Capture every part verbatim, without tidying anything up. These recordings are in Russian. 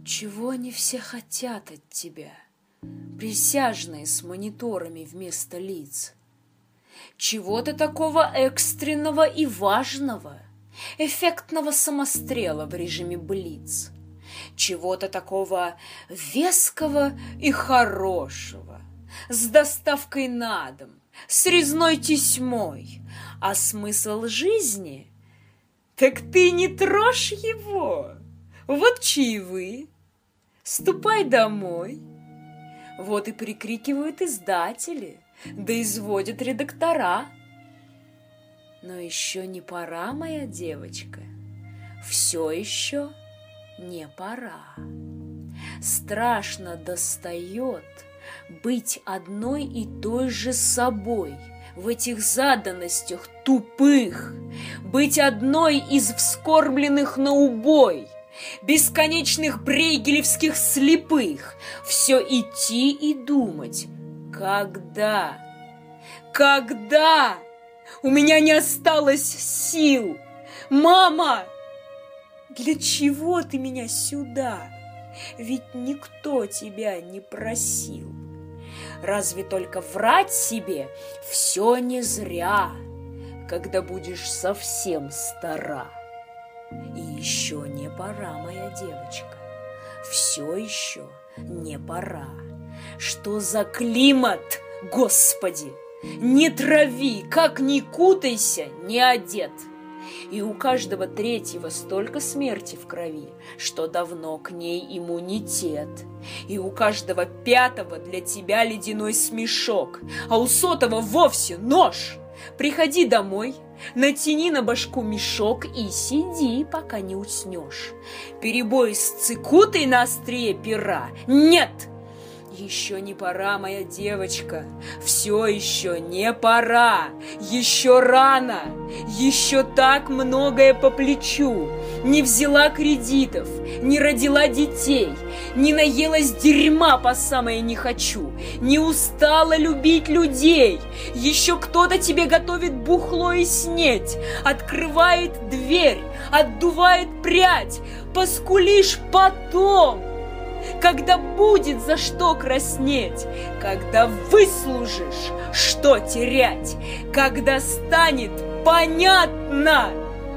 Чего они все хотят от тебя, присяжные с мониторами вместо лиц? Чего-то такого экстренного и важного, эффектного самострела в режиме блиц. Чего-то такого веского и хорошего, с доставкой на дом, с резной тесьмой. А смысл жизни? Так ты не трожь его. Вот чаевые. Ступай домой. Вот и прикрикивают издатели, да изводят редактора. Но еще не пора, моя девочка. Все еще не пора. Страшно достает быть одной и той же собой в этих заданностях тупых, быть одной из вскормленных на убой, бесконечных брейгелевских слепых, все идти и думать, когда, когда у меня не осталось сил. Мама, для чего ты меня сюда? Ведь никто тебя не просил. Разве только врать себе все не зря, когда будешь совсем стара. И еще не пора, моя девочка, все еще не пора. Что за климат, Господи! Не трави, как ни кутайся, не одет. И у каждого третьего столько смерти в крови, что давно к ней иммунитет. И у каждого пятого для тебя ледяной смешок, а у сотого вовсе нож. Приходи домой, натяни на башку мешок и сиди, пока не уснешь. Перебой с цикутой на острие пера? Нет! Еще не пора, моя девочка, все еще не пора, еще рано, еще так многое по плечу. Не взяла кредитов, не родила детей, не наелась дерьма по самое не хочу, не устала любить людей. Еще кто-то тебе готовит бухло и снеть, открывает дверь, отдувает прядь, поскулишь потом. Когда будет за что краснеть, когда выслужишь, что терять, когда станет понятно,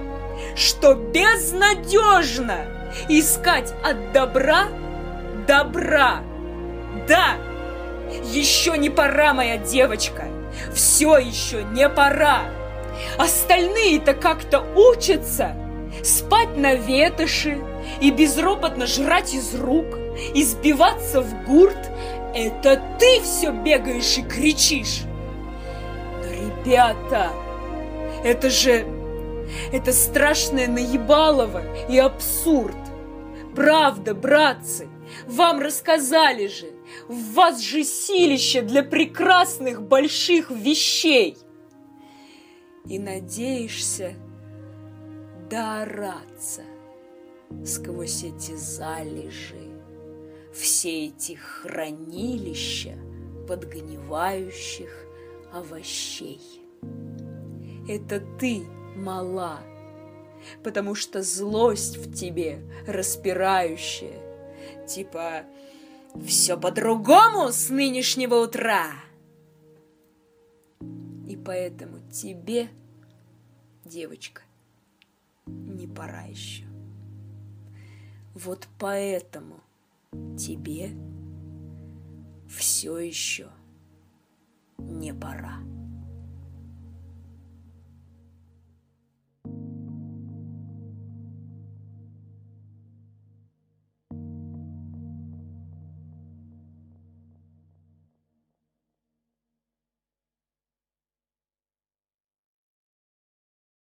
что безнадежно искать от добра добра. Да, еще не пора, моя девочка, все еще не пора. Остальные-то как-то учатся спать на ветоши и безропотно жрать из рук, избиваться в гурт. Это ты все бегаешь и кричишь. Но, ребята, это же... это страшное наебалово и абсурд. Правда, братцы, вам рассказали же, в вас же силище для прекрасных больших вещей. И надеешься доораться сквозь эти залежи, все эти хранилища подгнивающих овощей. Это ты мала, потому что злость в тебе распирающая, типа «все по-другому с нынешнего утра». И поэтому тебе, девочка, не пора еще. Вот поэтому тебе все еще не пора.